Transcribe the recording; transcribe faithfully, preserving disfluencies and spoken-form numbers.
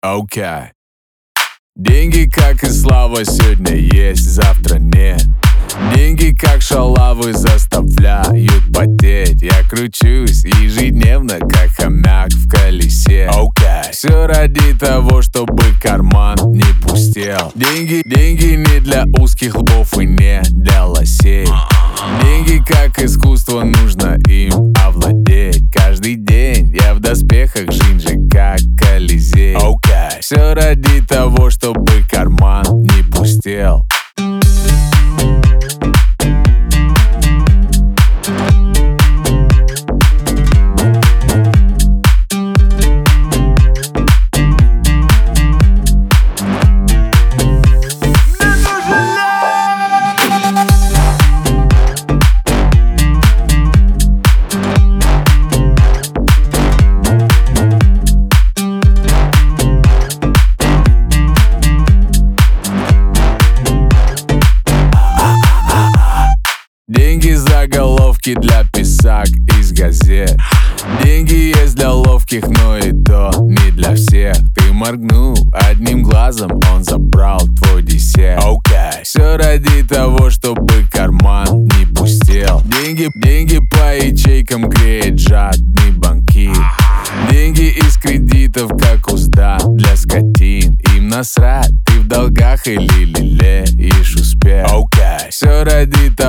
Окей. Okay. Деньги, как и слава, сегодня есть, завтра нет. Деньги, как шалавы, заставляют потеть. Я кручусь ежедневно, как хомяк в колесе. Okay. Все ради того, чтобы карман не пустел. Деньги, деньги не для узких лбов и не для лосей. Деньги, как искусство, нужно им овладеть. Каждый день я в доспехах, жинжи, как Колизей. Okay. Все ради того, чтобы карман не пустел. Деньги, заголовки для писак из газет. Деньги есть для ловких, но и то не для всех. Ты моргнул одним глазом, он забрал твой десерт. Okay. Все ради того, чтобы карман не пустел. Деньги, деньги по ячейкам греет жадный банкир. Деньги из кредитов, как узда для скотин. Им насрать, ты в долгах или лелеешь успех. Okay. Все ради того,